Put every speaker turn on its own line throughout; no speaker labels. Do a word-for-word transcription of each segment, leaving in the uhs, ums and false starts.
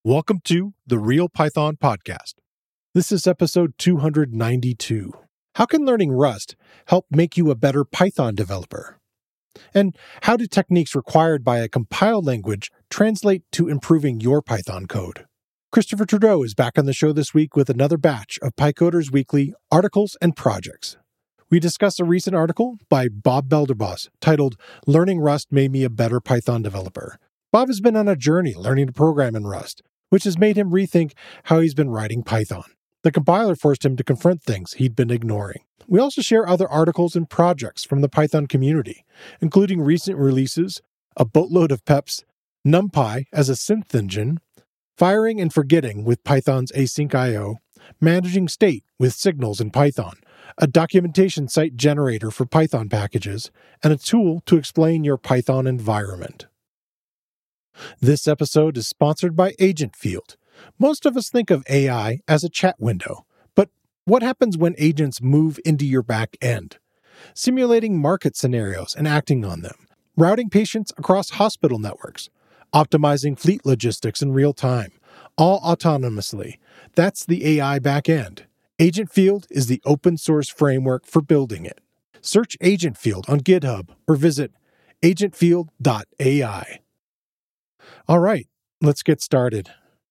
Welcome to the Real Python Podcast. This is episode two hundred ninety-two. How can learning Rust help make you a better Python developer? And how do techniques required by a compiled language translate to improving your Python code? Christopher Trudeau is back on the show this week with another batch of PyCoders Weekly articles and projects. We discuss a recent article by Bob Belderboss titled, Learning Rust Made Me a Better Python Developer. Bob has been on a journey learning to program in Rust, which has made him rethink how he's been writing Python. The compiler forced him to confront things he'd been ignoring. We also share other articles and projects from the Python community, including recent releases, a boatload of peps, NumPy as a synth engine, firing and forgetting with Python's async I O, managing state with signals in Python, a documentation site generator for Python packages, and a tool to explain your Python environment. This episode is sponsored by AgentField. Most of us think of A I as a chat window, but what happens when agents move into your back end? Simulating market scenarios and acting on them, routing patients across hospital networks, optimizing fleet logistics in real time, all autonomously. That's the A I back end. AgentField is the open source framework for building it. Search AgentField on GitHub or visit agentfield dot A I. All right, let's get started.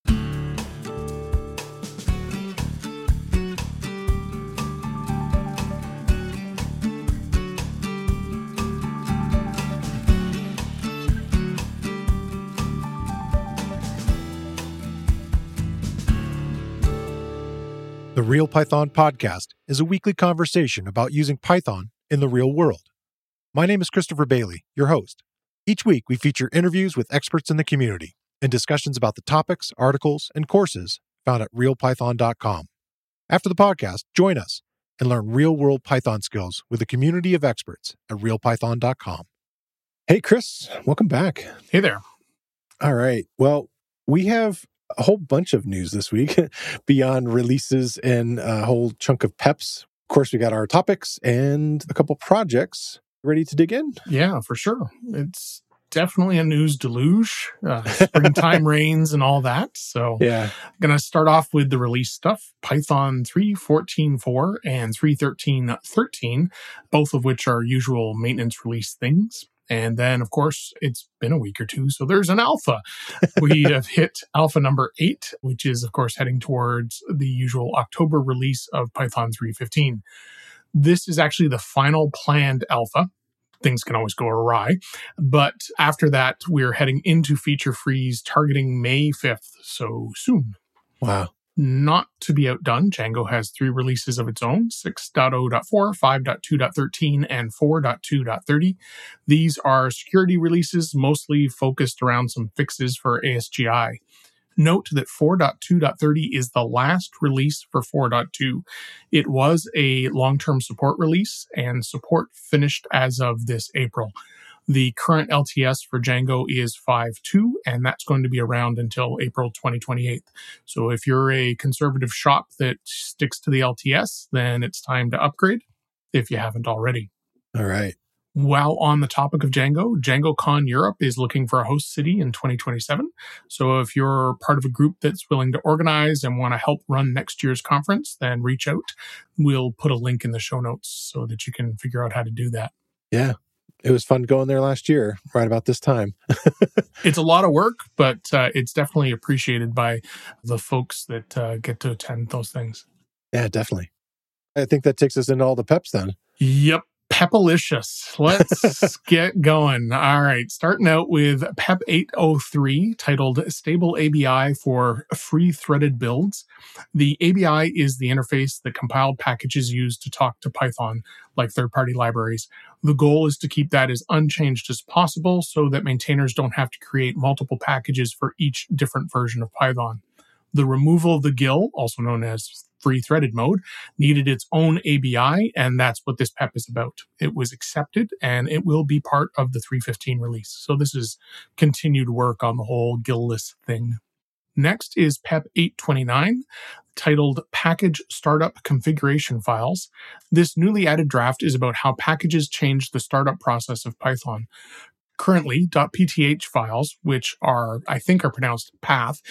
The Real Python Podcast is a weekly conversation about using Python in the real world. My name is Christopher Bailey, your host. Each week, we feature interviews with experts in the community and discussions about the topics, articles, and courses found at real python dot com. After the podcast, join us and learn real-world Python skills with a community of experts at real python dot com. Hey, Chris, welcome back.
Hey there.
All right. Well, we have a whole bunch of news this week beyond releases and a whole chunk of peps. Of course, we got our topics and a couple projects. Ready to dig in?
Yeah, for sure. It's definitely a news deluge. Uh, springtime rains and all that. So
yeah,
I'm going to start off with the release stuff. Python three fourteen point four and three thirteen point thirteen, both of which are usual maintenance release things. And then, of course, it's been a week or two, so there's an alpha. We have hit alpha number eight, which is, of course, heading towards the usual October release of Python three fifteen. This is actually the final planned alpha. Things can always go awry. But after that, we're heading into feature freeze targeting May fifth, so soon.
Wow.
Not to be outdone, Django has three releases of its own, six point oh point four, five point two point thirteen, and four point two point thirty. These are security releases, mostly focused around some fixes for A S G I. Note that four point two point thirty is the last release for four point two. It was a long-term support release, and support finished as of this April. The current L T S for Django is five point two, and that's going to be around until April twenty twenty-eight. So if you're a conservative shop that sticks to the L T S, then it's time to upgrade if you haven't already.
All right.
While on the topic of Django, DjangoCon Europe is looking for a host city in twenty twenty-seven. So if you're part of a group that's willing to organize and want to help run next year's conference, then reach out. We'll put a link in the show notes so that you can figure out how to do that.
Yeah, it was fun going there last year, right about this time.
It's a lot of work, but uh, it's definitely appreciated by the folks that uh, get to attend those things.
Yeah, definitely. I think that takes us into all the peps then.
Yep. Pepalicious. Let's get going. All right. Starting out with Pep eight oh three, titled Stable A B I for Free Threaded Builds. The A B I is the interface that compiled packages use to talk to Python, like third-party libraries. The goal is to keep that as unchanged as possible so that maintainers don't have to create multiple packages for each different version of Python. The removal of the G I L, also known as free threaded mode, needed its own A B I, and that's what this P E P is about. It was accepted, and it will be part of the three fifteen release. So this is continued work on the whole G I L-less thing. Next is P E P eight twenty-nine, titled Package Startup Configuration Files. This newly added draft is about how packages change the startup process of Python. Currently, .pth files, which are, I think are pronounced path,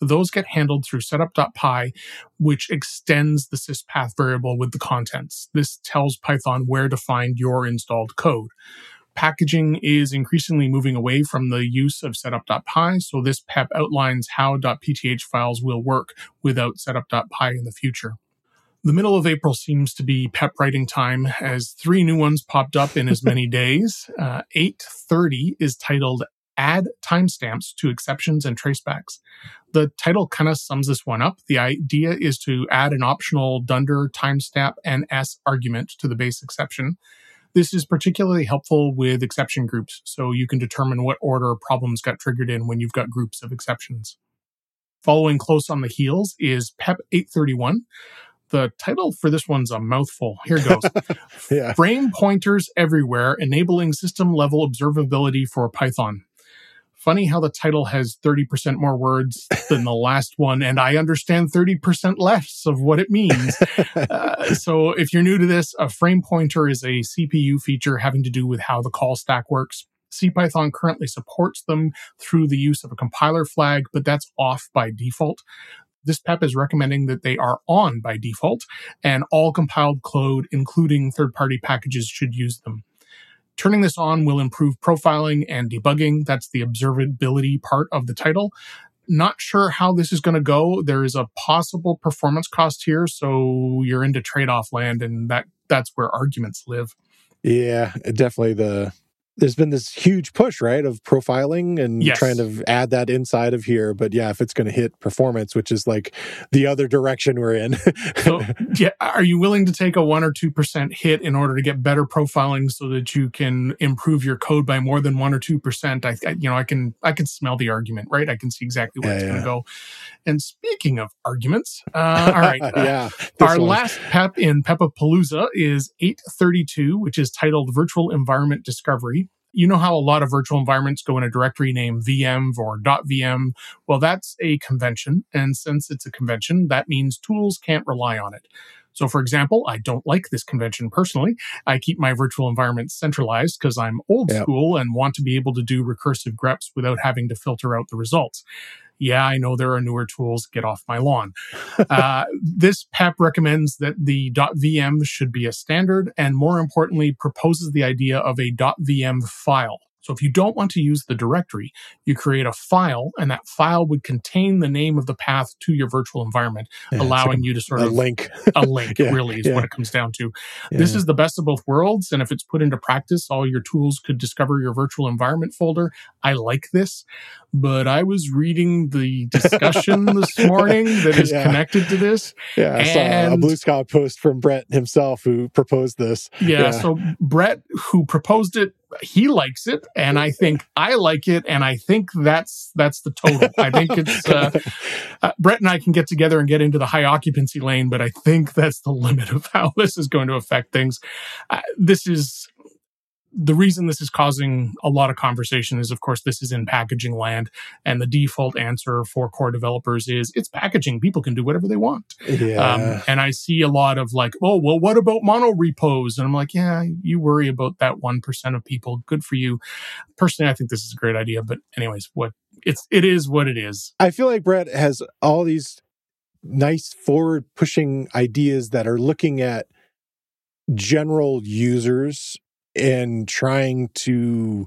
those get handled through setup.py, which extends the syspath variable with the contents. This tells Python where to find your installed code. Packaging is increasingly moving away from the use of setup.py, so this P E P outlines how .pth files will work without setup.py in the future. The middle of April seems to be P E P writing time, as three new ones popped up in as many days. Uh, eight thirty is titled Add Timestamps to Exceptions and Tracebacks. The title kind of sums this one up. The idea is to add an optional dunder timestamp and S argument to the base exception. This is particularly helpful with exception groups, so you can determine what order problems got triggered in when you've got groups of exceptions. Following close on the heels is P E P eight thirty-one. The title for this one's a mouthful. Here goes. yeah. Frame pointers everywhere, enabling system-level observability for Python. Funny how the title has thirty percent more words than the last one, and I understand thirty percent less of what it means. uh, so if you're new to this, a frame pointer is a C P U feature having to do with how the call stack works. CPython currently supports them through the use of a compiler flag, but that's off by default. This P E P is recommending that they are on by default, and all compiled code, including third-party packages, should use them. Turning this on will improve profiling and debugging. That's the observability part of the title. Not sure how this is going to go. There is a possible performance cost here, so you're into trade-off land, and that that's where arguments live.
Yeah, definitely the... There's been this huge push, right, of profiling and
yes.
trying to add that inside of here. But yeah, if it's going to hit performance, which is like the other direction we're in.
so, yeah, are you willing to take a one or two percent hit in order to get better profiling so that you can improve your code by more than one or two percent? I, I you know, I can I can smell the argument, right? I can see exactly where
yeah,
it's
yeah.
going to go. And speaking of arguments, uh, all right, uh,
yeah,
our
one.
last P E P in Pepapalooza is eight thirty-two, which is titled Virtual Environment Discovery. You know how a lot of virtual environments go in a directory named V M or .vm? Well, that's a convention. And since it's a convention, that means tools can't rely on it. So, for example, I don't like this convention personally. I keep my virtual environment centralized because I'm old
yep.
school and want to be able to do recursive greps without having to filter out the results. Yeah, I know there are newer tools. Get off my lawn. uh, this P E P recommends that the .vm should be a standard, and more importantly, proposes the idea of a .vm file. So if you don't want to use the directory, you create a file, and that file would contain the name of the path to your virtual environment, yeah, allowing like you to sort
a
of...
link.
A link, yeah, really, is yeah. what it comes down to. Yeah. This is the best of both worlds, and if it's put into practice, all your tools could discover your virtual environment folder. I like this, but I was reading the discussion this morning that is yeah. connected to this.
Yeah, I
and,
saw a Blue Sky post from Brett himself who proposed this.
Yeah, yeah, so Brett, who proposed it, he likes it, and I think I like it, and I think that's that's the total. I think it's uh, uh, Brett and I can get together and get into the high occupancy lane, but I think that's the limit of how this is going to affect things. Uh, this is the reason this is causing a lot of conversation is, of course, this is in packaging land, and the default answer for core developers is it's packaging. People can do whatever they want.
Yeah.
Um, and I see a lot of like, oh, well, what about mono repos? And I'm like, yeah, you worry about that one percent of people. Good for you. Personally, I think this is a great idea. But anyways, what it's it is what it is.
I feel like Brett has all these nice forward-pushing ideas that are looking at general users and trying to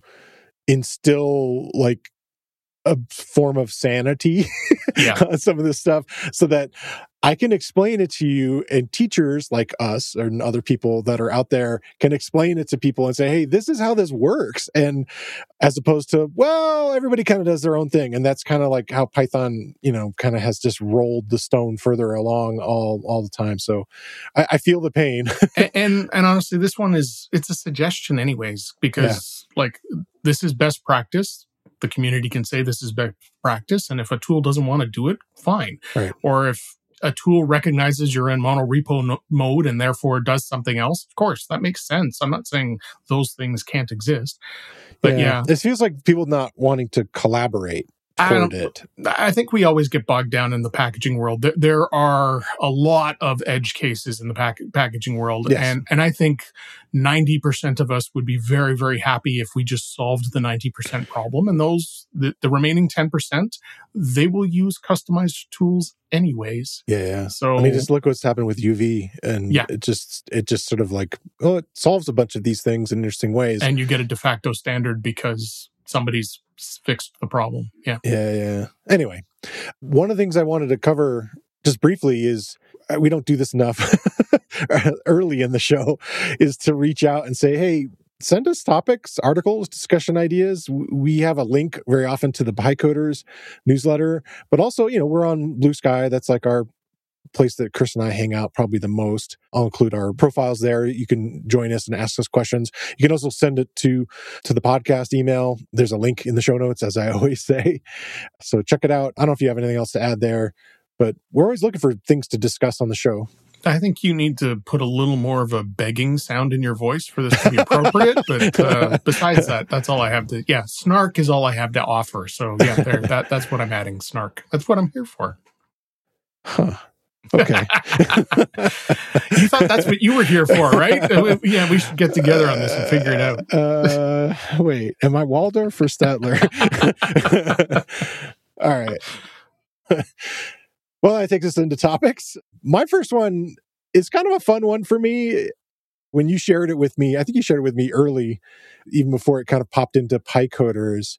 instill like a form of sanity
yeah.
on some of this stuff so that I can explain it to you, and teachers like us and other people that are out there can explain it to people and say, hey, this is how this works. And as opposed to, well, everybody kind of does their own thing. And that's kind of like how Python, you know, kind of has just rolled the stone further along all, all the time. So I, I feel the pain.
and, and, and honestly, this one is, it's a suggestion anyways, because yeah. like this is best practice. The community can say this is best practice. And if a tool doesn't want to do it, fine.
Right.
Or if a tool recognizes you're in monorepo no- mode and therefore does something else, of course, that makes sense. I'm not saying those things can't exist. But yeah.
yeah. It feels like people not wanting to collaborate
I
toward
don't.
it.
I think we always get bogged down in the packaging world. There, there are a lot of edge cases in the pack, packaging world,
Yes.
and and I think ninety percent of us would be very, very happy if we just solved the ninety percent problem, and those the, the remaining ten percent, they will use customized tools anyways.
Yeah, yeah.
So
I mean, just look what's happened with U V, and
Yeah.
it just it just sort of like, oh, it solves a bunch of these things in interesting ways.
and you get a de facto standard because somebody's fixed the problem. Yeah.
Yeah, yeah. Anyway, one of the things I wanted to cover just briefly is uh, we don't do this enough early in the show, is to reach out and say, hey, send us topics, articles, discussion ideas. W- We have a link very often to the PyCoders newsletter, but also, you know, we're on Blue Sky. That's like our place that Chris and I hang out probably the most. I'll include our profiles there. You can join us and ask us questions. You can also send it to to the podcast email. There's a link in the show notes, as I always say. So check it out. I don't know if you have anything else to add there, but we're always looking for things to discuss on the show.
I think you need to put a little more of a begging sound in your voice for this to be appropriate. But uh, besides that, that's all I have to. Yeah, snark is all I have to offer. So yeah, there. That that's what I'm adding. Snark. That's what I'm here for.
Huh. Okay.
You thought that's what you were here for, right? Uh, Yeah, we should get together on this and figure it out.
Uh, wait, am I Waldorf or Statler? All right. Well, that takes us into topics. My first one is kind of a fun one for me. When you shared it with me, I think you shared it with me early, even before it kind of popped into PyCoders.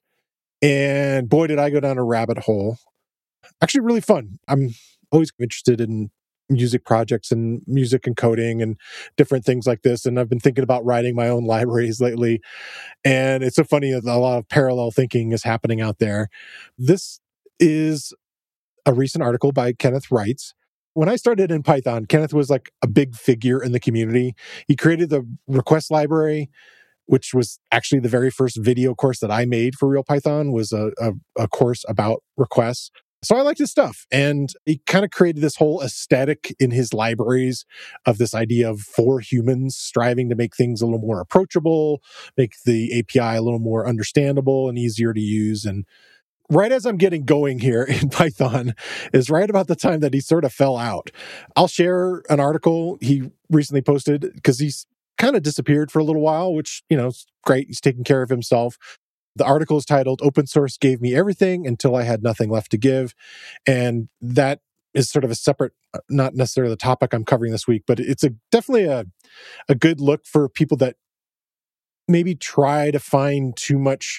And boy, did I go down a rabbit hole. Actually, really fun. I'm always interested in music projects and music and coding and different things like this. And I've been thinking about writing my own libraries lately. And it's so funny that a lot of parallel thinking is happening out there. This is a recent article by Kenneth Reitz. When I started in Python, Kenneth was like a big figure in the community. He created the request library, which was actually the very first video course that I made for RealPython, was a, a, a course about requests. So I liked his stuff. And he kind of created this whole aesthetic in his libraries of this idea of for humans, striving to make things a little more approachable, make the A P I a little more understandable and easier to use. And right as I'm getting going here in Python is right about the time that he sort of fell out. I'll share an article he recently posted because he's kind of disappeared for a little while, which, you know, is great. He's taking care of himself. The article is titled Open Source Gave Me Everything Until I Had Nothing Left to Give. And that is sort of a separate, not necessarily the topic I'm covering this week, but it's a definitely a, a good look for people that maybe try to find too much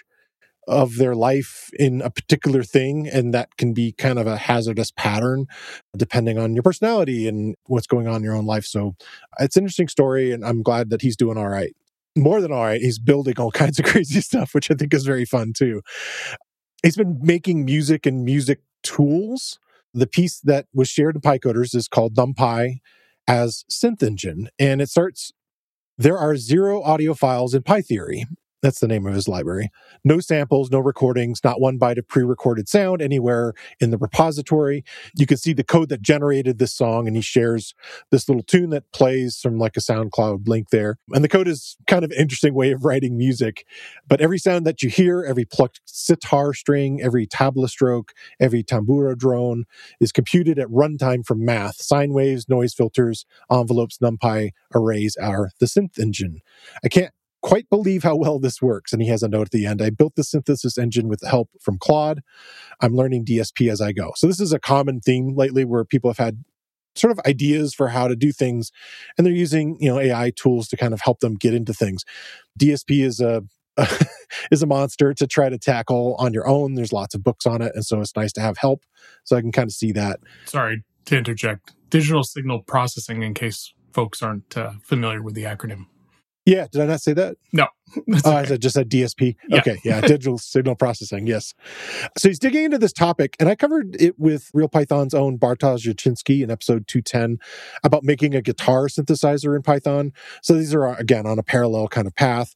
of their life in a particular thing, and that can be kind of a hazardous pattern depending on your personality and what's going on in your own life. So it's an interesting story, and I'm glad that he's doing all right. More than all right, he's building all kinds of crazy stuff, which I think is very fun too. He's been making music and music tools. The piece that was shared in PyCoders is called NumPy as Synth Engine, and it starts, there are zero audio files in PyTheory. That's the name of his library. No samples, no recordings, not one byte of pre-recorded sound anywhere in the repository. You can see the code that generated this song, and he shares this little tune that plays from like a SoundCloud link there. And the code is kind of an interesting way of writing music. But every sound that you hear, every plucked sitar string, every tabla stroke, every tambura drone is computed at runtime from math. Sine waves, noise filters, envelopes, NumPy arrays are the synth engine. I can't quite believe how well this works. And he has a note at the end. I built the synthesis engine with the help from Claude. I'm learning D S P as I go. So this is a common theme lately where people have had sort of ideas for how to do things, and they're using, you know, A I tools to kind of help them get into things. D S P is a is a monster to try to tackle on your own. There's lots of books on it, and so it's nice to have help. So I can kind of see that.
Sorry to interject. Digital signal processing, in case folks aren't uh, familiar with the acronym.
Yeah, did I not say that?
No.
Oh, I said just said D S P.
Yeah.
Okay, yeah, digital signal processing, yes. So he's digging into this topic, and I covered it with RealPython's own Bartosz Jaczynski in episode two ten about making a guitar synthesizer in Python. So these are, again, on a parallel kind of path.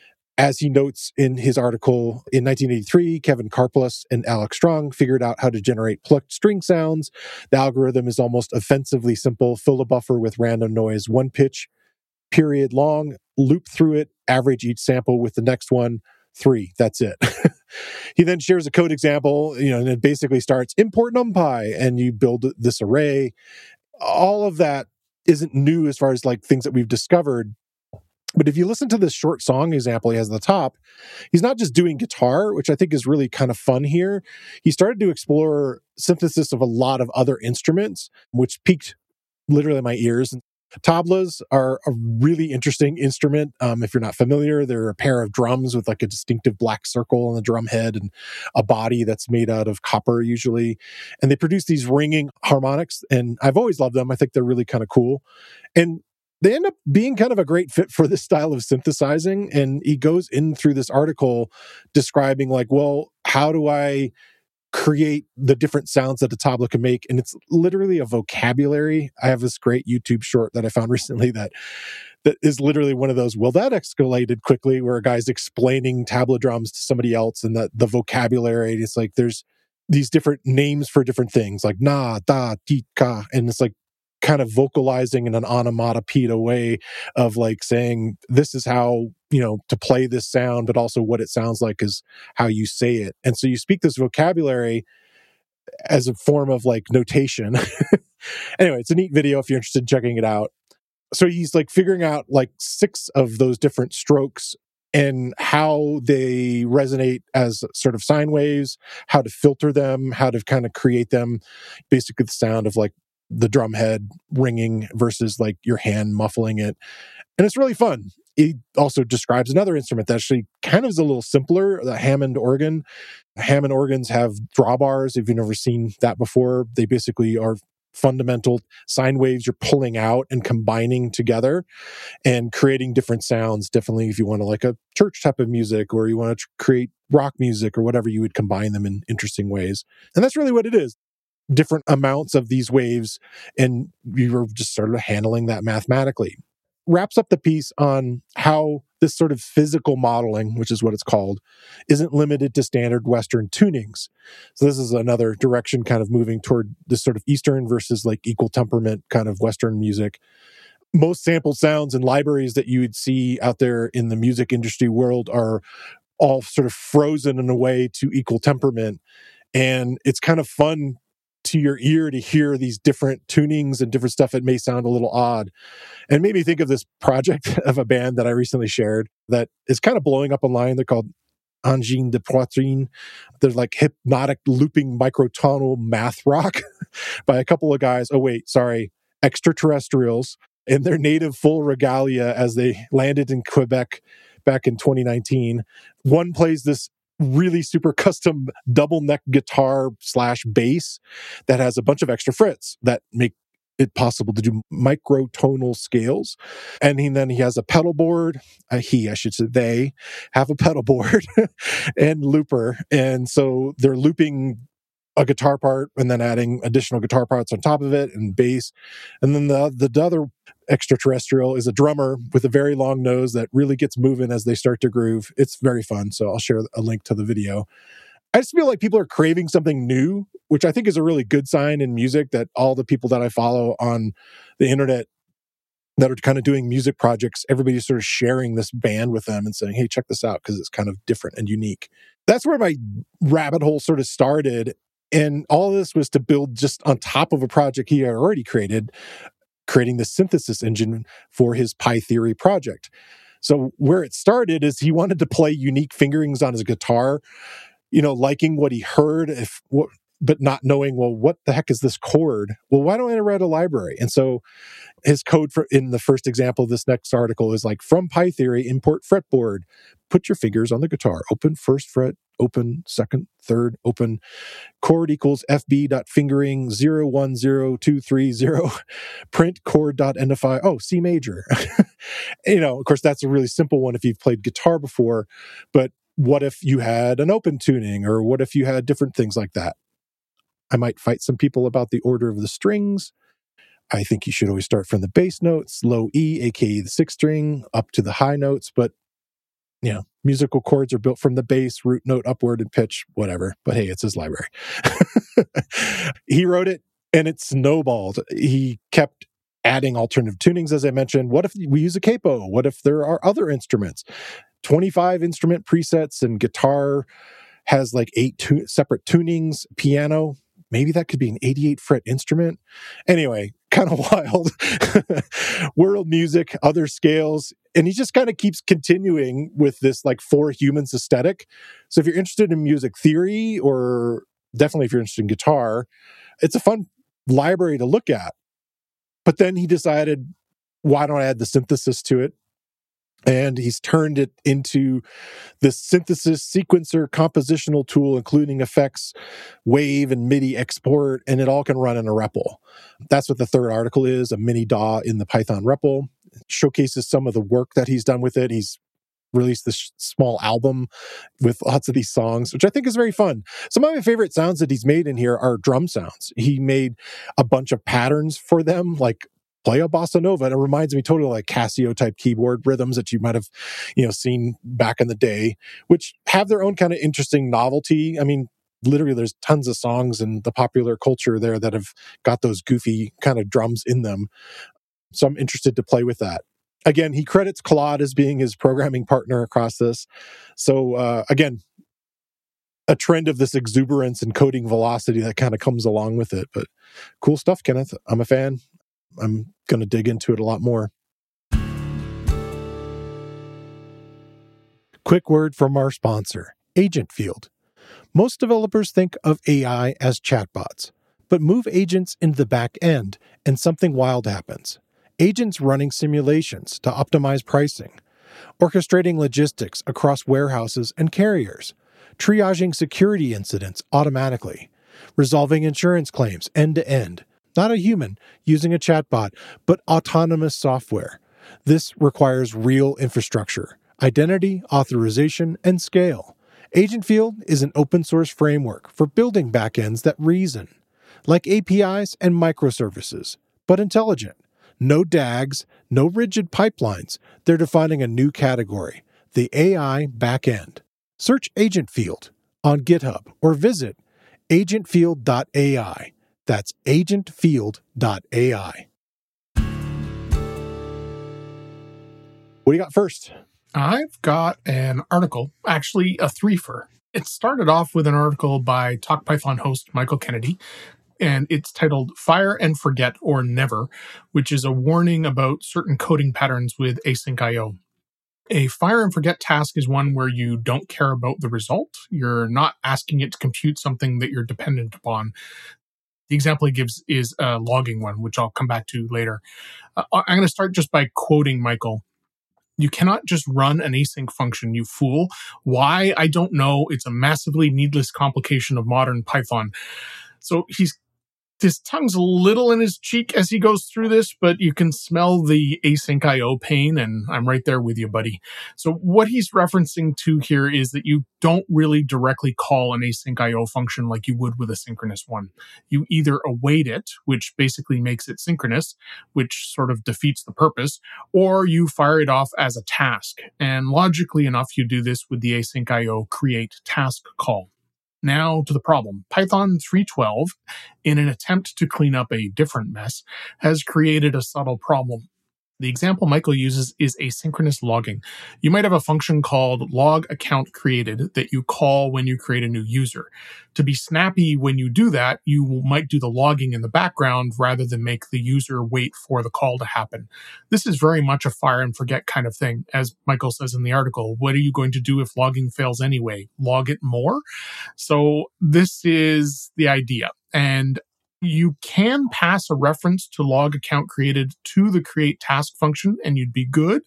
As he notes in his article, in nineteen eighty-three, Kevin Karplus and Alex Strong figured out how to generate plucked string sounds. The algorithm is almost offensively simple. Fill a buffer with random noise, one pitch, period long, loop through it, average each sample with the next one, three. That's it. He then shares a code example, you know, and it basically starts import NumPy, and you build this array. All of that isn't new as far as like things that we've discovered. But if you listen to this short song example he has at the top, he's not just doing guitar, which I think is really kind of fun here. He started to explore synthesis of a lot of other instruments, which piqued literally my ears. Tablas are a really interesting instrument. Um, if you're not familiar, they're a pair of drums with like a distinctive black circle on the drum head and a body that's made out of copper usually. And they produce these ringing harmonics. And I've always loved them. I think they're really kind of cool. And they end up being kind of a great fit for this style of synthesizing. And he goes in through this article describing like, well, how do I create the different sounds that a tabla can make? And it's literally a vocabulary. I have this great YouTube short that I found recently that that is literally one of those, well, that escalated quickly, where a guy's explaining tabla drums to somebody else, and that the vocabulary, it's like there's these different names for different things, like na, da, ti, ka, and it's like kind of vocalizing in an onomatopoeia way of like saying, this is how, you know, to play this sound, but also what it sounds like is how you say it. And so you speak this vocabulary as a form of like notation. Anyway, it's a neat video if you're interested in checking it out. So he's like figuring out like six of those different strokes and how they resonate as sort of sine waves, how to filter them, how to kind of create them, basically the sound of like the drum head ringing versus like your hand muffling it. And it's really fun. He also describes another instrument that actually kind of is a little simpler, the Hammond organ. Hammond organs have drawbars. If you've never seen that before, they basically are fundamental sine waves you're pulling out and combining together and creating different sounds. Definitely if you want to like a church type of music, or you want to create rock music or whatever, you would combine them in interesting ways. And that's really what it is. Different amounts of these waves, and we were just sort of handling that mathematically. Wraps up the piece on how this sort of physical modeling, which is what it's called, isn't limited to standard Western tunings. So this is another direction kind of moving toward this sort of Eastern versus like equal temperament kind of Western music. Most sampled sounds and libraries that you would see out there in the music industry world are all sort of frozen in a way to equal temperament. And it's kind of fun to your ear to hear these different tunings and different stuff. It may sound a little odd, and made me think of this project of a band that I recently shared that is kind of blowing up online. They're called Angine de Poitrine. They're like hypnotic looping microtonal math rock by a couple of guys. Oh wait, sorry, extraterrestrials in their native full regalia as they landed in Quebec back in twenty nineteen. One plays this really super custom double neck guitar slash bass that has a bunch of extra frets that make it possible to do microtonal scales. And he, then he has a pedal board. Uh, he, I should say, they have a pedal board and looper. And so they're looping a guitar part and then adding additional guitar parts on top of it and bass. And then the, the other extraterrestrial is a drummer with a very long nose that really gets moving as they start to groove. It's very fun. So I'll share a link to the video. I just feel like people are craving something new, which I think is a really good sign in music, that all the people that I follow on the internet that are kind of doing music projects, everybody's sort of sharing this band with them and saying, hey, check this out, because it's kind of different and unique. That's where my rabbit hole sort of started. And all of this was to build just on top of a project he had already created, creating the synthesis engine for his Pi Theory project. So where it started is he wanted to play unique fingerings on his guitar, you know, liking what he heard, if but not knowing, well, what the heck is this chord? Well, why don't I write a library? And so his code for in the first example of this next article is like, from Pi Theory, import fretboard, put your fingers on the guitar, open first fret, open second, third, open, chord equals fb.fingering zero one zero two three zero, print chord.endify, oh, C major. You know, of course, that's a really simple one if you've played guitar before, but what if you had an open tuning, or what if you had different things like that? I might fight some people about the order of the strings. I think you should always start from the bass notes, low E, aka the sixth string, up to the high notes. But, you know, musical chords are built from the bass, root note, upward, and pitch, whatever. But hey, it's his library. He wrote it, and it snowballed. He kept adding alternative tunings, as I mentioned. What if we use a capo? What if there are other instruments? twenty-five instrument presets and guitar has like eight tu- separate tunings, piano. Maybe that could be an eighty-eight fret instrument. Anyway, kind of wild. World music, other scales. And he just kind of keeps continuing with this like for humans aesthetic. So if you're interested in music theory, or definitely if you're interested in guitar, it's a fun library to look at. But then he decided, why don't I add the synthesis to it? And he's turned it into this synthesis sequencer compositional tool, including effects, wave, and MIDI export, and it all can run in a R E P L. That's what the third article is, a mini D A W in the Python R E P L. It showcases some of the work that he's done with it. He's released this small album with lots of these songs, which I think is very fun. Some of my favorite sounds that he's made in here are drum sounds. He made a bunch of patterns for them, like play a bossa nova. And it reminds me totally like Casio type keyboard rhythms that you might have, you know, seen back in the day, which have their own kind of interesting novelty. I mean, literally there's tons of songs in the popular culture there that have got those goofy kind of drums in them. So I'm interested to play with that. Again, he credits Claude as being his programming partner across this. So uh, again, a trend of this exuberance and coding velocity that kind of comes along with it. But cool stuff, Kenneth. I'm a fan. I'm going to dig into it a lot more. Quick word from our sponsor, AgentField. Most developers think of A I as chatbots, but move agents into the back end and something wild happens. Agents running simulations to optimize pricing, orchestrating logistics across warehouses and carriers, triaging security incidents automatically, resolving insurance claims end-to-end. Not a human using a chatbot, but autonomous software. This requires real infrastructure, identity, authorization, and scale. AgentField is an open-source framework for building backends that reason, like A P Is and microservices, but intelligent. No D A Gs, no rigid pipelines. They're defining a new category, the A I backend. Search AgentField on GitHub or visit agentfield dot A I. That's agentfield dot A I. What do you got first?
I've got an article, actually a threefer. It started off with an article by TalkPython host Michael Kennedy, and it's titled Fire and Forget or Never, which is a warning about certain coding patterns with async I O. A fire and forget task is one where you don't care about the result. You're not asking it to compute something that you're dependent upon. The example he gives is a logging one, which I'll come back to later. Uh, I'm going to start just by quoting Michael. You cannot just run an async function, you fool. Why? I don't know. It's a massively needless complication of modern Python. So he's his tongue's a little in his cheek as he goes through this, but you can smell the async I O pain, and I'm right there with you, buddy. So what he's referencing to here is that you don't really directly call an async I O function like you would with a synchronous one. You either await it, which basically makes it synchronous, which sort of defeats the purpose, or you fire it off as a task. And logically enough, you do this with the async I O create task call. Now to the problem. Python three twelve, in an attempt to clean up a different mess, has created a subtle problem. The example Michael uses is asynchronous logging. You might have a function called log account created that you call when you create a new user. To be snappy when you do that, you might do the logging in the background rather than make the user wait for the call to happen. This is very much a fire and forget kind of thing. As Michael says in the article, what are you going to do if logging fails anyway? Log it more? So this is the idea. And you can pass a reference to log account created to the create task function and you'd be good,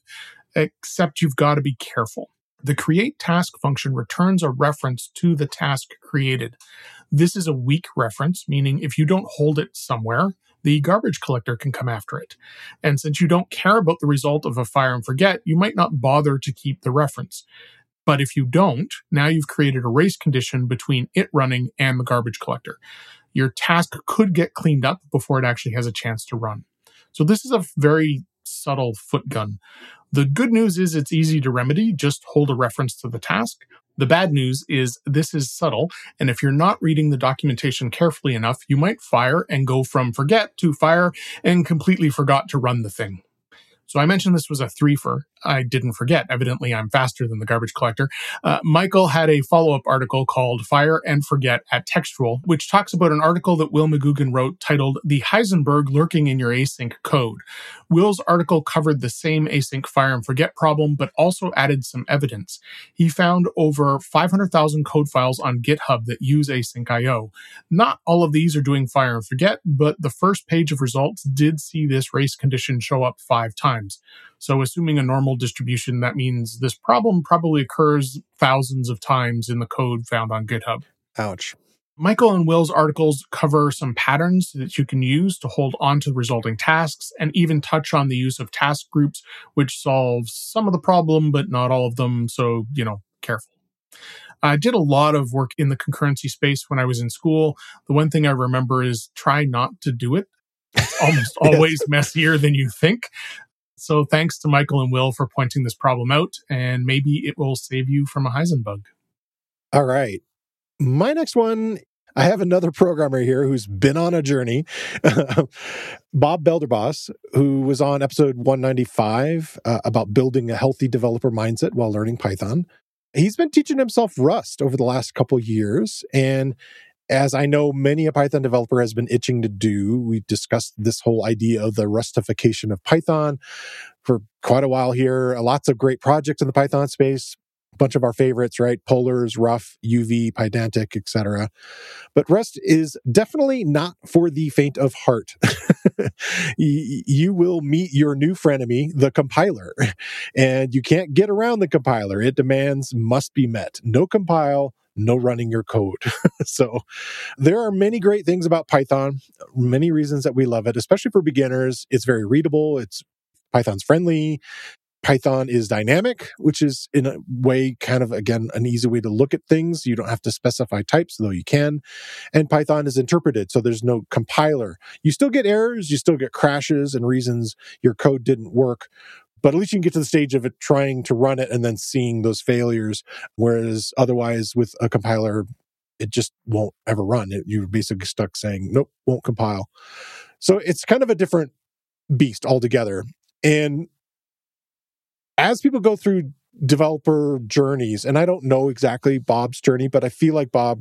except you've got to be careful. The create task function returns a reference to the task created. This is a weak reference, meaning if you don't hold it somewhere, the garbage collector can come after it. And since you don't care about the result of a fire and forget, you might not bother to keep the reference. But if you don't, now you've created a race condition between it running and the garbage collector. Your task could get cleaned up before it actually has a chance to run. So this is a very subtle foot gun. The good news is it's easy to remedy. Just hold a reference to the task. The bad news is this is subtle, and if you're not reading the documentation carefully enough, you might fire and go from forget to fire and completely forgot to run the thing. So I mentioned this was a threefer. I didn't forget. Evidently, I'm faster than the garbage collector. Uh, Michael had a follow-up article called Fire and Forget at Textual, which talks about an article that Will McGugan wrote titled The Heisenberg Lurking in Your Async Code. Will's article covered the same async fire and forget problem, but also added some evidence. He found over five hundred thousand code files on GitHub that use async I O. Not all of these are doing fire and forget, but the first page of results did see this race condition show up five times. So assuming a normal distribution, that means this problem probably occurs thousands of times in the code found on GitHub.
Ouch.
Michael and Will's articles cover some patterns that you can use to hold on to the resulting tasks and even touch on the use of task groups, which solves some of the problem, but not all of them. So, you know, careful. I did a lot of work in the concurrency space when I was in school. The one thing I remember is try not to do it. It's almost yes. always messier than you think. So thanks to Michael and Will for pointing this problem out, and maybe it will save you from a Heisenbug.
All right. My next one, I have another programmer here who's been on a journey. Bob Belderboss, who was on episode one ninety-five uh, about building a healthy developer mindset while learning Python. He's been teaching himself Rust over the last couple years, and as I know many a Python developer has been itching to do, we discussed this whole idea of the Rustification of Python for quite a while here. Lots of great projects in the Python space. A bunch of our favorites, right? Polars, Rough, U V, Pydantic, et cetera. But Rust is definitely not for the faint of heart. You will meet your new frenemy, the compiler, and you can't get around the compiler. It demands must be met. No compile, no running your code. So there are many great things about Python, many reasons that we love it, especially for beginners. It's very readable. It's Python's friendly. Python is dynamic, which is in a way kind of, again, an easy way to look at things. You don't have to specify types, though you can. And Python is interpreted, so there's no compiler. You still get errors, you still get crashes and reasons your code didn't work, but at least you can get to the stage of it trying to run it and then seeing those failures, whereas otherwise with a compiler, it just won't ever run. It, you're basically stuck saying, nope, won't compile. So it's kind of a different beast altogether. And as people go through developer journeys, and I don't know exactly Bob's journey, but I feel like Bob,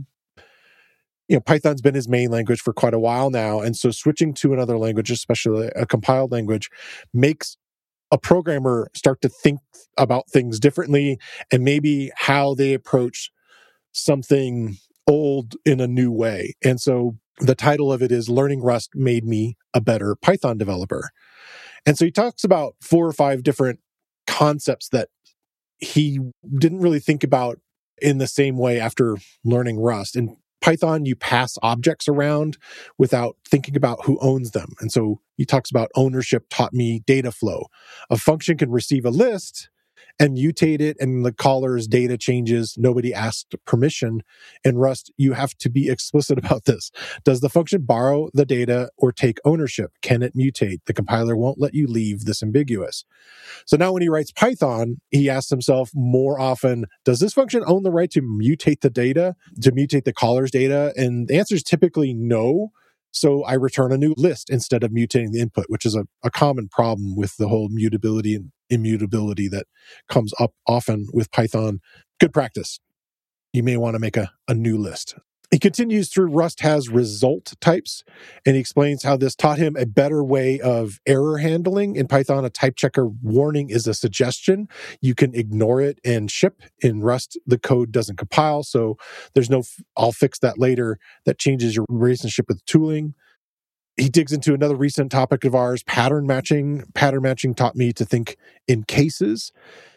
you know, Python's been his main language for quite a while now. And so switching to another language, especially a compiled language, makes a programmer start to think about things differently and maybe how they approach something old in a new way. And so the title of it is Learning Rust Made Me a Better Python Developer. And so he talks about four or five different concepts that he didn't really think about in the same way after learning Rust. In Python, you pass objects around without thinking about who owns them. And so he talks about ownership taught me data flow. A function can receive a list and mutate it, and the caller's data changes. Nobody asked permission. In Rust, you have to be explicit about this. Does the function borrow the data or take ownership? Can it mutate? The compiler won't let you leave this ambiguous. So now when he writes Python, he asks himself more often, does this function own the right to mutate the data, to mutate the caller's data? And the answer is typically no. So I return a new list instead of mutating the input, which is a, a common problem with the whole mutability and immutability that comes up often with Python. Good practice. You may want to make a, a new list. He continues through Rust has result types, and he explains how this taught him a better way of error handling. In Python, a type checker warning is a suggestion. You can ignore it and ship. In Rust, the code doesn't compile, so there's no, I'll fix that later, that changes your relationship with tooling. He digs into another recent topic of ours, pattern matching. Pattern matching taught me to think in cases.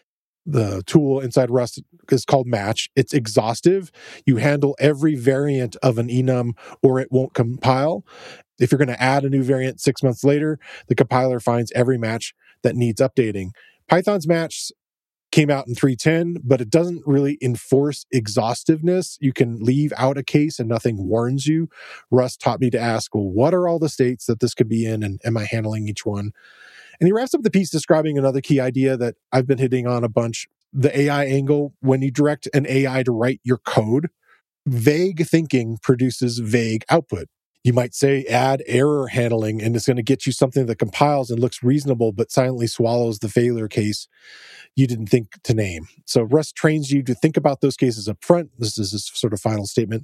The tool inside Rust is called Match. It's exhaustive. You handle every variant of an enum or it won't compile. If you're going to add a new variant six months later, the compiler finds every match that needs updating. Python's Match came out in three ten, but it doesn't really enforce exhaustiveness. You can leave out a case and nothing warns you. Rust taught me to ask, well, what are all the states that this could be in, and am I handling each one? And he wraps up the piece describing another key idea that I've been hitting on a bunch, the A I angle. When you direct an A I to write your code, vague thinking produces vague output. You might say add error handling, and it's going to get you something that compiles and looks reasonable, but silently swallows the failure case you didn't think to name. So Rust trains you to think about those cases up front. This is this sort of final statement.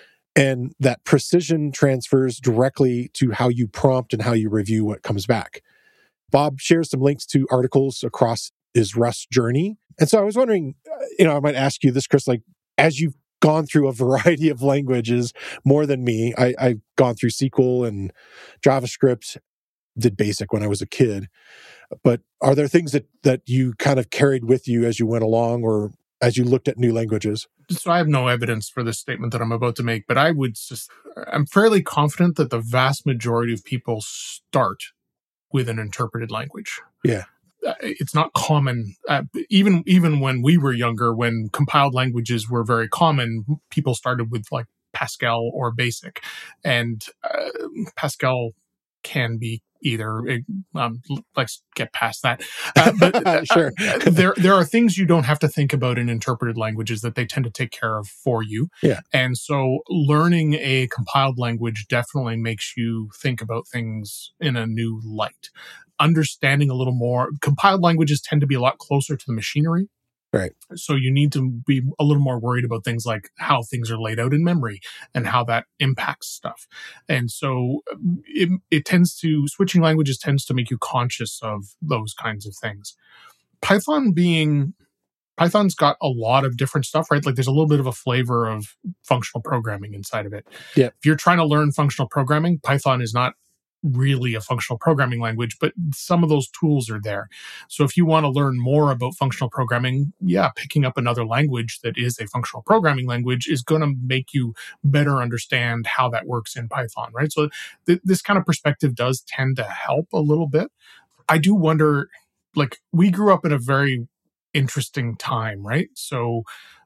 And that precision transfers directly to how you prompt and how you review what comes back. Bob shares some links to articles across his Rust journey. And so I was wondering, you know, I might ask you this, Chris, like, as you've gone through a variety of languages, more than me, I, I've gone through S Q L and JavaScript, did BASIC when I was a kid. But are there things that, that you kind of carried with you as you went along or as you looked at new languages?
So I have no evidence for this statement that I'm about to make, but I would just, I'm fairly confident that the vast majority of people start with an interpreted language.
Yeah.
It's not common. Uh, even even when we were younger, when compiled languages were very common, people started with like Pascal or BASIC. And uh, Pascal can be either. Um, let's get past that. Uh, but uh,
sure.
there there are things you don't have to think about in interpreted languages that they tend to take care of for you.
Yeah.
And so learning a compiled language definitely makes you think about things in a new light. Understanding a little more. Compiled languages tend to be a lot closer to the machinery.
Right.
So you need to be a little more worried about things like how things are laid out in memory and how that impacts stuff. And so it, it tends to, switching languages tends to make you conscious of those kinds of things. Python being, Python's got a lot of different stuff, right? Like there's a little bit of a flavor of functional programming inside of it.
Yeah.
If you're trying to learn functional programming, Python is not really a functional programming language, but some of those tools are there. So if you want to learn more about functional programming, yeah, picking up another language that is a functional programming language is going to make you better understand how that works in Python, right? So th- this kind of perspective does tend to help a little bit. I do wonder, like, we grew up in a very interesting time, right? So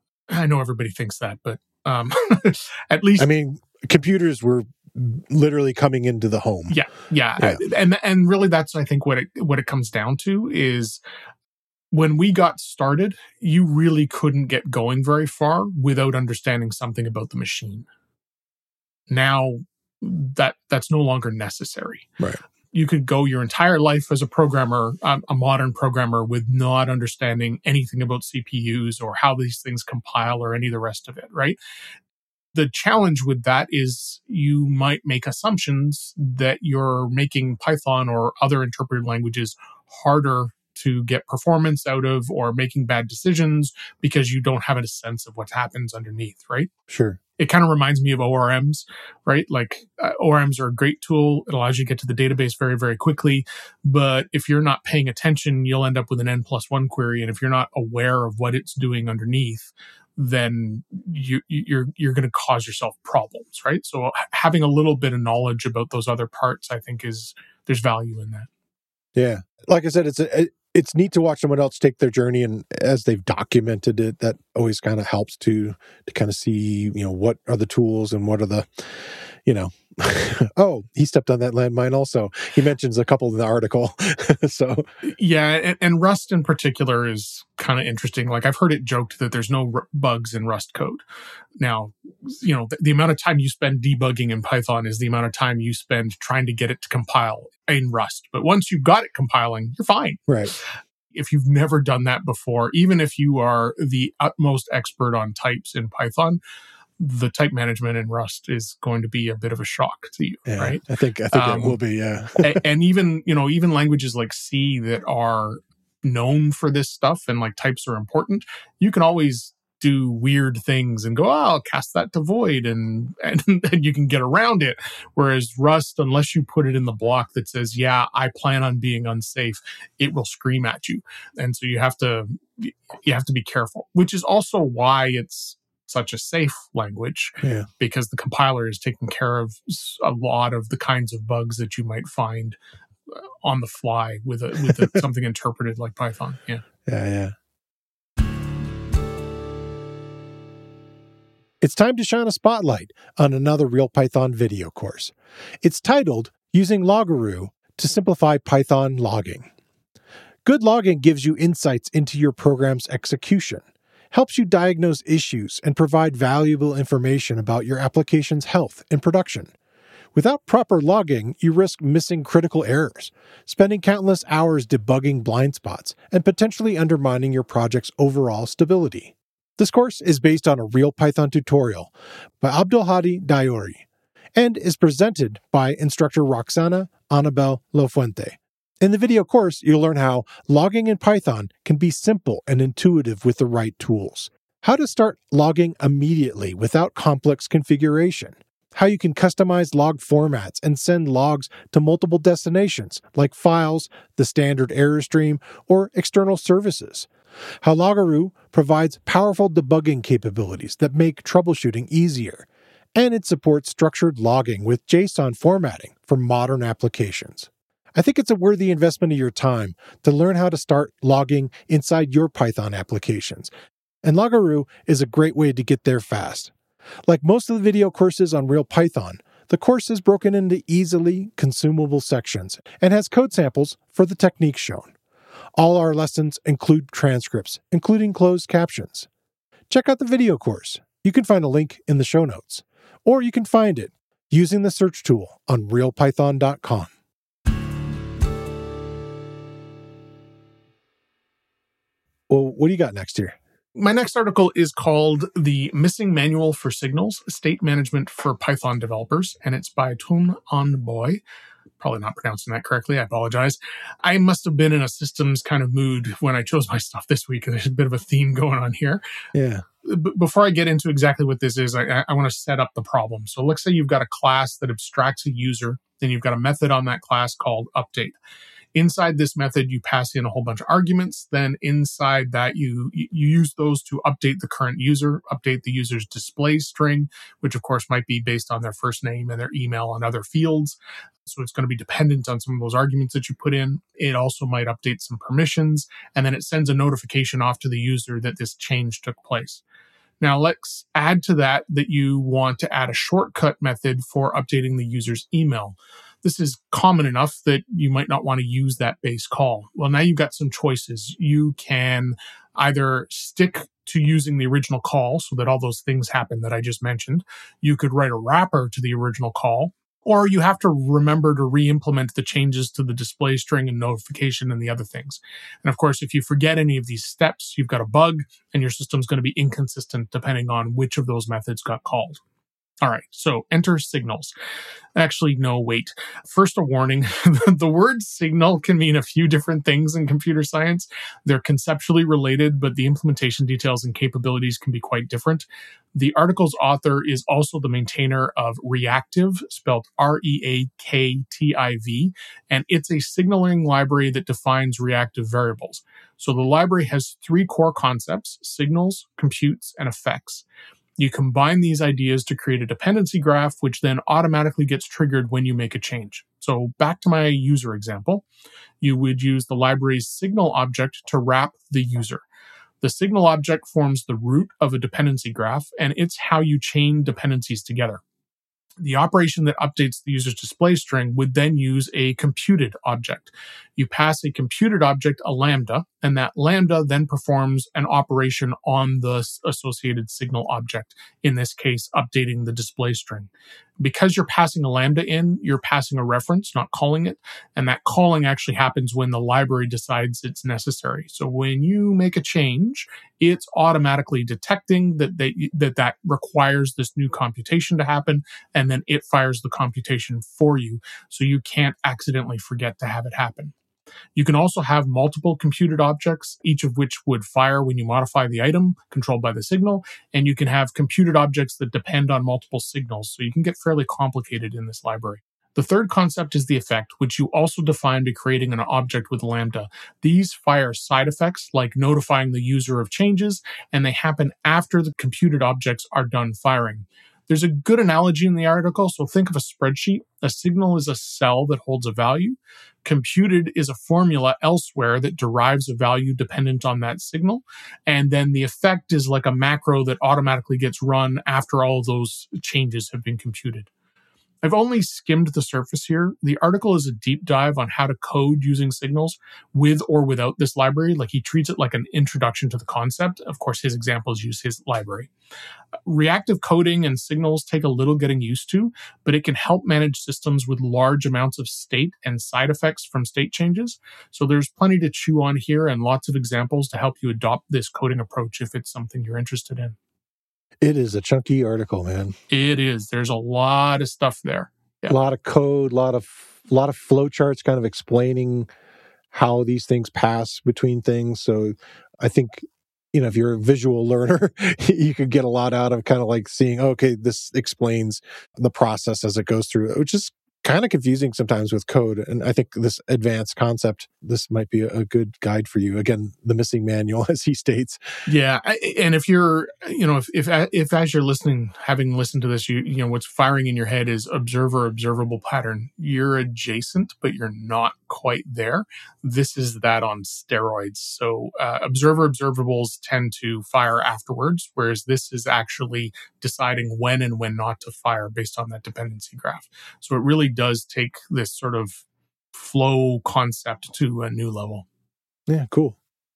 I know everybody thinks that, but um, at least...
I mean, computers were literally coming into the home.
Yeah, yeah, yeah. And and really that's, I think, what it what it comes down to is when we got started, you really couldn't get going very far without understanding something about the machine. Now, that that's no longer necessary.
Right.
You could go your entire life as a programmer, um, a modern programmer, with not understanding anything about C P Us or how these things compile or any of the rest of it, right? The challenge with that is you might make assumptions that you're making Python or other interpreted languages harder to get performance out of or making bad decisions because you don't have a sense of what happens underneath, right?
Sure.
It kind of reminds me of O R Ms, right? Like uh, O R Ms are a great tool. It allows you to get to the database very, very quickly. But if you're not paying attention, you'll end up with an N plus one query. And if you're not aware of what it's doing underneath, then you, you're you're going to cause yourself problems, right? So having a little bit of knowledge about those other parts, I think, is there's value in that.
Yeah, like I said, it's a, it's neat to watch someone else take their journey, and as they've documented it, that always kind of helps to to kind of see, you know, what are the tools and what are the, you know, oh, he stepped on that landmine also. He mentions a couple in the article. So
yeah, and, and Rust in particular is kind of interesting. Like I've heard it joked that there's no r- bugs in Rust code. Now, you know, the, the amount of time you spend debugging in Python is the amount of time you spend trying to get it to compile in Rust. But once you've got it compiling, you're fine.
Right.
If you've never done that before, even if you are the utmost expert on types in Python, the type management in Rust is going to be a bit of a shock to you,
yeah,
right?
I think I think
um,
it will be, yeah.
and, and even, you know, even languages like C that are known for this stuff and like types are important, you can always do weird things and go, oh, I'll cast that to void, and, and and you can get around it. Whereas Rust, unless you put it in the block that says, yeah, I plan on being unsafe, it will scream at you. And so you have to you have to be careful, which is also why it's such a safe language,
yeah.
because the compiler is taking care of a lot of the kinds of bugs that you might find on the fly with a, with a, something interpreted like Python. Yeah,
yeah, yeah. It's time to shine a spotlight on another Real Python video course. It's titled Using Logaroo to Simplify Python Logging. Good logging gives you insights into your program's execution, helps you diagnose issues, and provide valuable information about your application's health and production. Without proper logging, you risk missing critical errors, spending countless hours debugging blind spots, and potentially undermining your project's overall stability. This course is based on a real Python tutorial by Abdulhadi Dayori and is presented by instructor Roxana Anabel Lofuente. In the video course, you'll learn how logging in Python can be simple and intuitive with the right tools, how to start logging immediately without complex configuration, how you can customize log formats and send logs to multiple destinations like files, the standard error stream, or external services, how Logaroo provides powerful debugging capabilities that make troubleshooting easier, and it supports structured logging with JSON formatting for modern applications. I think it's a worthy investment of your time to learn how to start logging inside your Python applications, and Logaroo is a great way to get there fast. Like most of the video courses on Real Python, the course is broken into easily consumable sections and has code samples for the techniques shown. All our lessons include transcripts, including closed captions. Check out the video course. You can find a link in the show notes, or you can find it using the search tool on real python dot com. Well, what do you got next here?
My next article is called The Missing Manual for Signals, State Management for Python Developers, and it's by Tun An Boy. Probably not pronouncing that correctly. I apologize. I must have been in a systems kind of mood when I chose my stuff this week. There's a bit of a theme going on here.
Yeah.
B- before I get into exactly what this is, I, I want to set up the problem. So let's say you've got a class that abstracts a user, then you've got a method on that class called update. Inside this method, you pass in a whole bunch of arguments. Then inside that, you you use those to update the current user, update the user's display string, which of course might be based on their first name and their email and other fields. So it's going to be dependent on some of those arguments that you put in. It also might update some permissions, and then it sends a notification off to the user that this change took place. Now let's add to that that you want to add a shortcut method for updating the user's email. This is common enough that you might not want to use that base call. Well, now you've got some choices. You can either stick to using the original call so that all those things happen that I just mentioned. You could write a wrapper to the original call, or you have to remember to re-implement the changes to the display string and notification and the other things. And of course, if you forget any of these steps, you've got a bug and your system's going to be inconsistent depending on which of those methods got called. All right, so enter signals. Actually, no, wait. First, a warning. The word signal can mean a few different things in computer science. They're conceptually related, but the implementation details and capabilities can be quite different. The article's author is also the maintainer of Reactive, spelled R E A K T I V, and it's a signaling library that defines reactive variables. So the library has three core concepts: signals, computes, and effects. You combine these ideas to create a dependency graph, which then automatically gets triggered when you make a change. So back to my user example, you would use the library's signal object to wrap the user. The signal object forms the root of a dependency graph, and it's how you chain dependencies together. The operation that updates the user's display string would then use a computed object. You pass a computed object a lambda, and that lambda then performs an operation on the associated signal object, in this case, updating the display string. Because you're passing a lambda in, you're passing a reference, not calling it, and that calling actually happens when the library decides it's necessary. So when you make a change, it's automatically detecting that they, that, that requires this new computation to happen, and then it fires the computation for you, so you can't accidentally forget to have it happen. You can also have multiple computed objects, each of which would fire when you modify the item controlled by the signal, and you can have computed objects that depend on multiple signals, so you can get fairly complicated in this library. The third concept is the effect, which you also define by creating an object with lambda. These fire side effects like notifying the user of changes, and they happen after the computed objects are done firing. There's a good analogy in the article, so think of a spreadsheet. A signal is a cell that holds a value. Computed is a formula elsewhere that derives a value dependent on that signal. And then the effect is like a macro that automatically gets run after all of those changes have been computed. I've only skimmed the surface here. The article is a deep dive on how to code using signals with or without this library. Like he treats it like an introduction to the concept. Of course, his examples use his library. Reactive coding and signals take a little getting used to, but it can help manage systems with large amounts of state and side effects from state changes. So there's plenty to chew on here and lots of examples to help you adopt this coding approach if it's something you're interested in.
It is a chunky article, man.
It is. There's a lot of stuff there.
Yeah. A lot of code, a lot of lot of flowcharts kind of explaining how these things pass between things. So I think, you know, if you're a visual learner, you could get a lot out of kind of like seeing, okay, this explains the process as it goes through, which is kind of confusing sometimes with code. And I think this advanced concept, this might be a good guide for you. Again, the missing manual, as he states.
Yeah. And if you're, you know, if, if, if as you're listening, having listened to this, you, you know, what's firing in your head is observer, observable pattern. You're adjacent, but you're not quite there. This is that on steroids. So uh, observer, observables tend to fire afterwards, whereas this is actually deciding when and when not to fire based on that dependency graph. So it really does take this sort of flow concept to a new level.
Yeah, cool.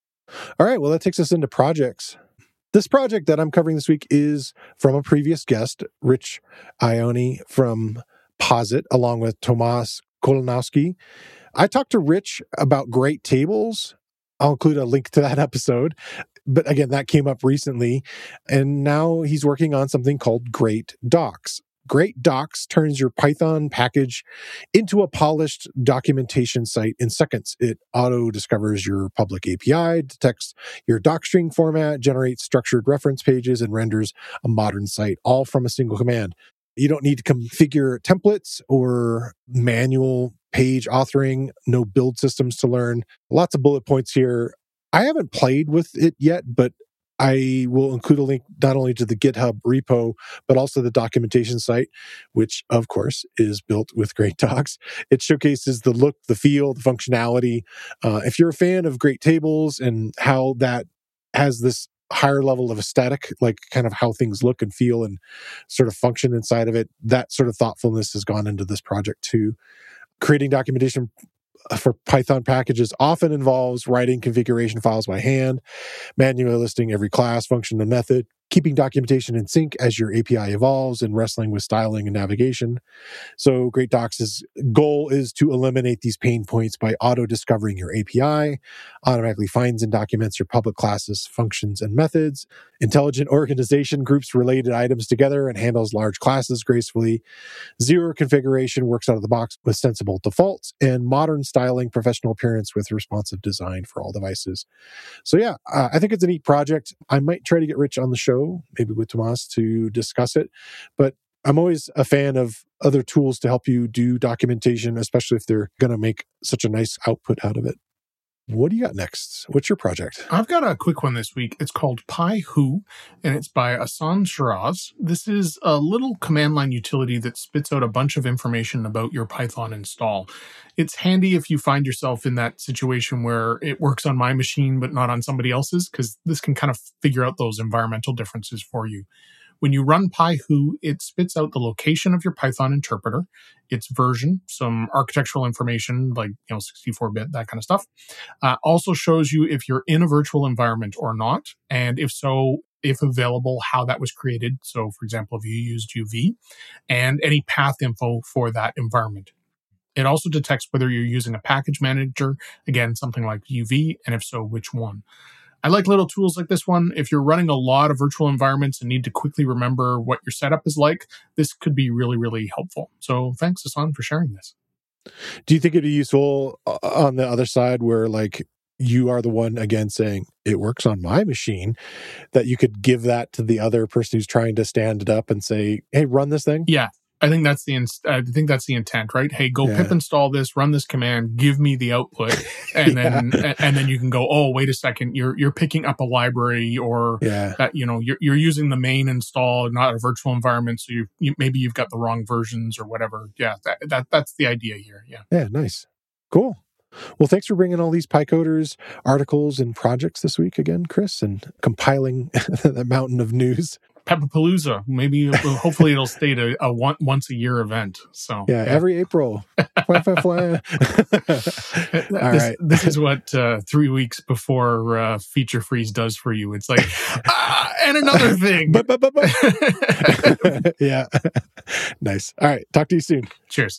All right, well, that takes us into projects. This project that I'm covering this week is from a previous guest, Rich Ioni from Posit, along with Tomas Kolanowski. I talked to Rich about Great Tables. I'll include a link to that episode. But again, that came up recently. And now he's working on something called Great Docs. Great Docs turns your Python package into a polished documentation site in seconds. It auto-discovers your public A P I, detects your docstring format, generates structured reference pages, and renders a modern site, all from a single command. You don't need to configure templates or manual page authoring, no build systems to learn. Lots of bullet points here. I haven't played with it yet, but I will include a link not only to the GitHub repo, but also the documentation site, which, of course, is built with Great Docs. It showcases the look, the feel, the functionality. Uh, if you're a fan of Great Tables and how that has this higher level of aesthetic, like kind of how things look and feel and sort of function inside of it, that sort of thoughtfulness has gone into this project too. Creating documentation for Python packages often involves writing configuration files by hand, manually listing every class, function, and method, keeping documentation in sync as your A P I evolves, and wrestling with styling and navigation. So Great Docs' goal is to eliminate these pain points by auto-discovering your A P I, automatically finds and documents your public classes, functions, and methods. Intelligent organization groups related items together and handles large classes gracefully. Zero configuration works out of the box with sensible defaults, and modern styling, professional appearance with responsive design for all devices. So yeah, uh, I think it's a neat project. I might try to get Rich on the show, maybe with Tomas, to discuss it. But I'm always a fan of other tools to help you do documentation, especially if they're going to make such a nice output out of it. What do you got next? What's your project?
I've got a quick one this week. It's called PyWho, and it's by Asan Shiraz. This is a little command line utility that spits out a bunch of information about your Python install. It's handy if you find yourself in that situation where it works on my machine but not on somebody else's, because this can kind of figure out those environmental differences for you. When you run PyWho, it spits out the location of your Python interpreter, its version, some architectural information like, you know, sixty-four bit, that kind of stuff. Uh, also shows you if you're in a virtual environment or not, and if so, if available, how that was created. So, for example, if you used U V, and any path info for that environment. It also detects whether you're using a package manager, again, something like U V, and if so, which one. I like little tools like this one. If you're running a lot of virtual environments and need to quickly remember what your setup is like, this could be really, really helpful. So thanks, Asan, for sharing this.
Do you think it'd be useful on the other side where, like, you are the one, again, saying, it works on my machine, that you could give that to the other person who's trying to stand it up and say, hey, run this thing?
Yeah. I think that's the in- I think that's the intent, right? Hey, go
yeah.
pip install this, run this command, give me the output, and yeah. then and then you can go, oh, wait a second, you're you're picking up a library, or
yeah.
that, you know, you're you're using the main install, not a virtual environment, so you, you maybe you've got the wrong versions or whatever. Yeah, that, that that's the idea here. Yeah.
Yeah. Nice. Cool. Well, thanks for bringing all these PyCoders articles and projects this week again, Chris, and compiling that mountain of news.
Pepapalooza. Maybe, hopefully, it'll stay to a one, once a year event. So
yeah, yeah. every April. Fly, fly, fly. All
this,
right.
This is what uh, three weeks before uh, Feature Freeze does for you. It's like, ah, and another thing.
but, but, but, but. Yeah. Nice. All right. Talk to you soon.
Cheers.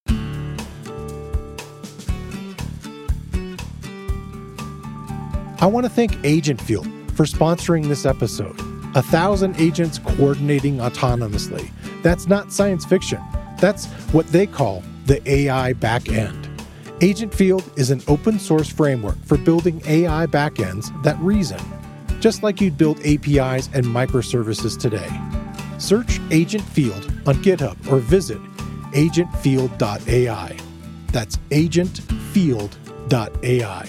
I want to thank Agent Field for sponsoring this episode. A thousand agents coordinating autonomously. That's not science fiction. That's what they call the A I backend. Agent Field is an open source framework for building A I backends that reason, just like you'd build A P Is and microservices today. Search Agent Field on GitHub or visit agent field dot A I. That's agent field dot A I.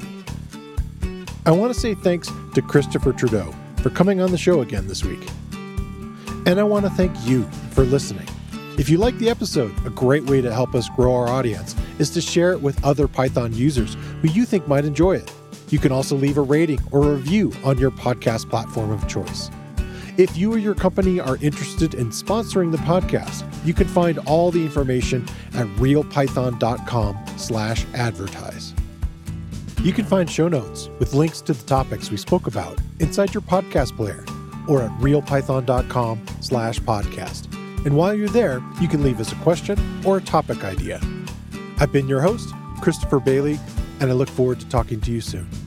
I want to say thanks to Christopher Trudeau for coming on the show again this week. And I want to thank you for listening. If you like the episode, a great way to help us grow our audience is to share it with other Python users who you think might enjoy it. You can also leave a rating or a review on your podcast platform of choice. If you or your company are interested in sponsoring the podcast, you can find all the information at realpython.com slash advertise. You can find show notes with links to the topics we spoke about inside your podcast player or at realpython.com slash podcast. And while you're there, you can leave us a question or a topic idea. I've been your host, Christopher Bailey, and I look forward to talking to you soon.